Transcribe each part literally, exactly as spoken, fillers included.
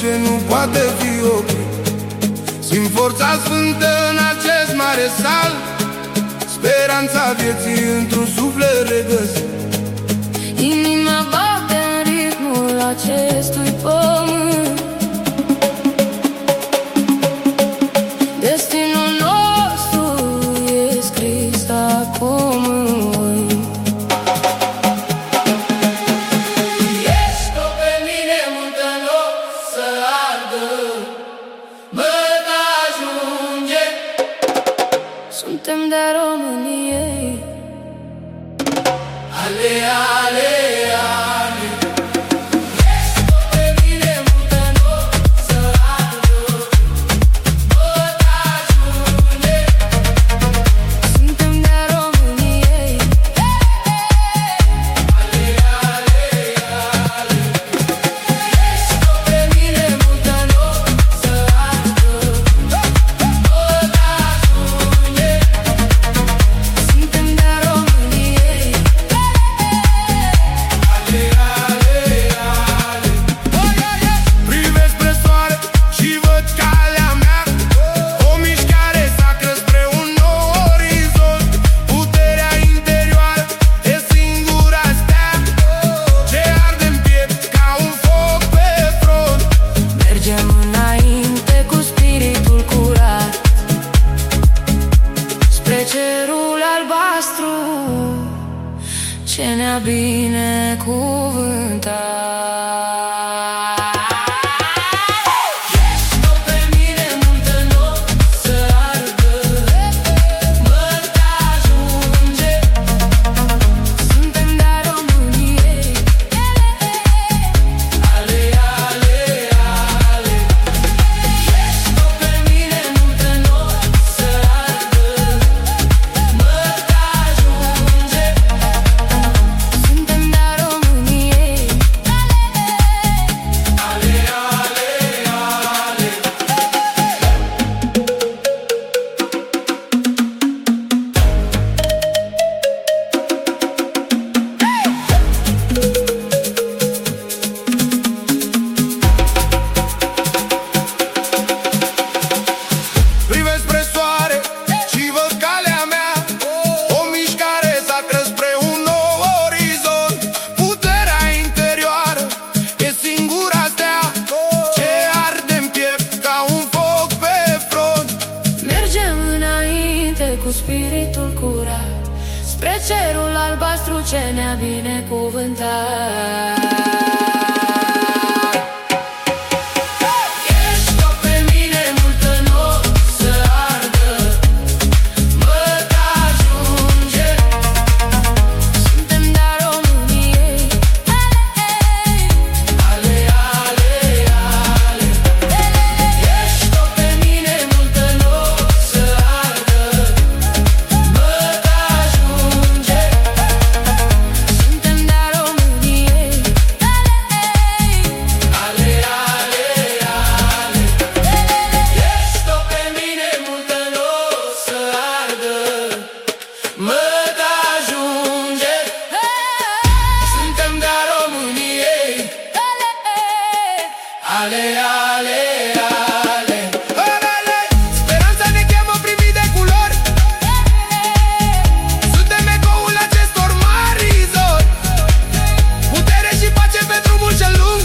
ce nu poate fi oprit. Simt forța sfântă în acest mare sal, speranța vieții într-un suflet regăsit. Inima bate în ritmul acestui pământ. Destinul nostru e scris acum în voi. Ești-o pe mine multă loc să ardă, mă ajunge. Suntem de României. Ale, ale, ale. Ești-o pe mine multă loc să ardă, mă ajunge. Suntem de României. Ale, ale, ale. Ești-o pe mine multă loc să ardă, mă ajunge. Suntem de României. Privesc spre soare și văd calea mea, o mișcare sacră spre un nou orizont. Puterea interioară e singura stea ce arde-n piept ca un foc pe front. Mergem înainte cu spiritul curat, spre cerul albastru ce ne-a binecuvântat. Ești-o pe mine multă loc să ardă, mă ajunge. Suntem de României. Ale, ale, ale. Ești-o pe mine multă loc să ardă, mă ajunge. Suntem de României. Ale, ale, ale. Privesc spre soare și văd calea mea, o mișcare sacră spre un nou orizont. Puterea interioară e singura stea ce arde-n piept ca un foc pe front. Mergem înainte cu spiritul curat, spre cerul albastru ce ne-a binecuvântat. Ești-o pe mine multă loc să ardă, mă ajunge. Suntem de României. Ale, ale, ale. Ești-o pe mine multă loc să ardă, mă ajunge. Suntem de României. Ale, ale, ale. Ești-o pe mine multă loc să ardă, mă ajunge. Suntem de României. Ale, ale, ale. Alele, speranța ne cheamă primit de culori. Suntem ecoul acestor mari zori. Putere și pace pe drumul cel lung,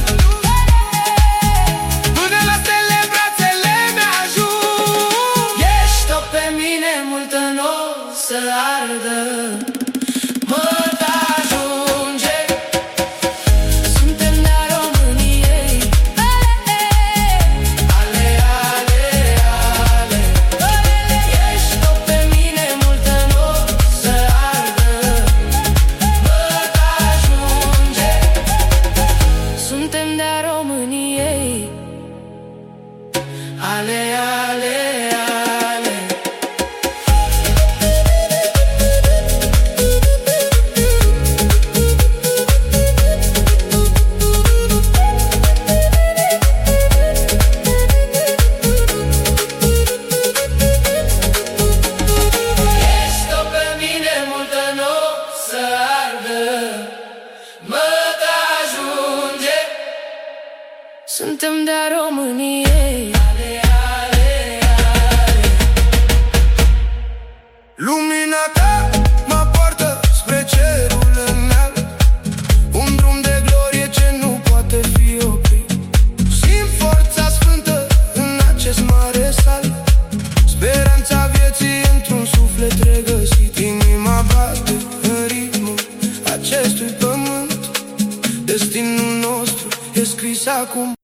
până la stele brațele mi-ajung. Ești-o pe mine multă loc să ardă, mă ajunge. Suntem de României. Ale, ale, ale. Ești-o pe mine multă loc să ardă, mă ajunge. Suntem de României. Ale, ale, ale. suntem de-a României. Ale, ale, ale. Lumina ta mă poartă spre cerul înalt, un drum de glorie ce nu poate fi oprit. Simt forța sfântă în acest mare sal, speranța vieții într-un suflet regăsit. Inima bate în ritmul acestui pământ, destinul nostru e scris acum.